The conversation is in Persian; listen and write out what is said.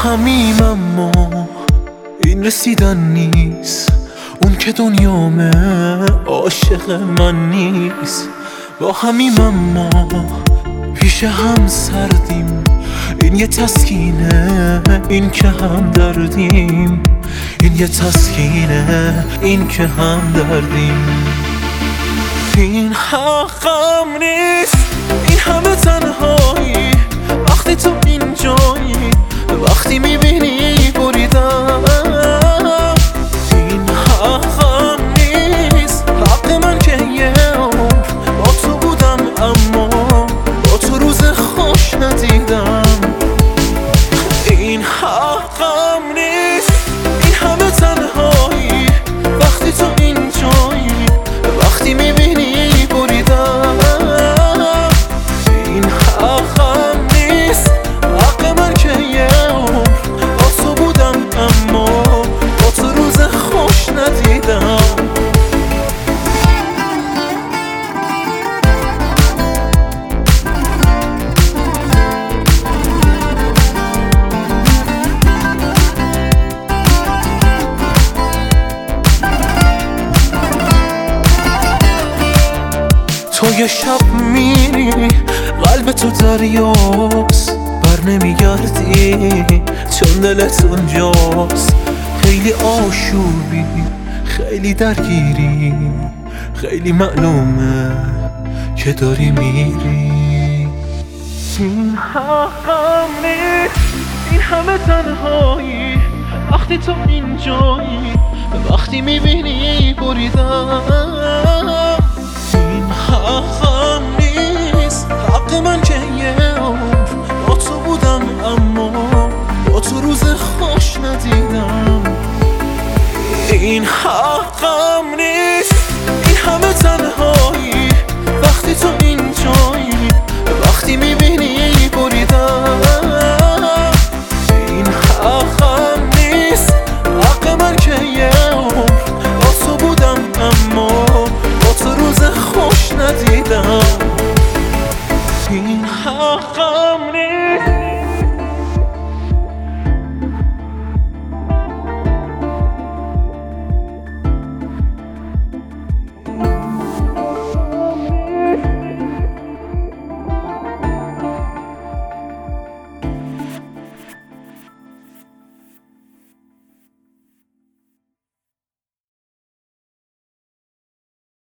همیم اما این رسیدن نیست، اون که دنیامه عاشق من نیست. با همیم اما پیش هم سردیم، این یه تسکینه، این که هم دردیم. این یه تسکینه، این که هم دردیم. این حقم نیست، این همه تنهایی، وقتی تو اینجایی، وقتی میبینی بریدم. این حقم نیست، حق من که یه عمر با تو بودم، اما با تو روز خوش ندیدم. این حقم نیست، این همه تنهایی، وقتی تو اینجایی، وقتی میبینی بریدم. این حقم نیست، حق من که یه عمر با تو بودم، اما با تو روز خوش ندیدم. تو یه شب میری، قلب تو دریاست، بر نمیگردی چون دلت اونجاست. خیلی آشوبی، خیلی درگیری، خیلی معلومه که داری میری. این حقم نیست، این همه تنهایی، وقتی تو اینجایی، وقتی میبینی بریدم. حقم نیست، حق من که یه عمر با تو بودم، اما با تو روز خوش ندیدم. این حقم نیست، این همه تنهایی، وقتی تو اینجایی، وقتی میبینی بریدم. این حقم نیست، حق من که یه عمر با تو بودم، اما با تو روز خوش ندیدم. این حقم نیست.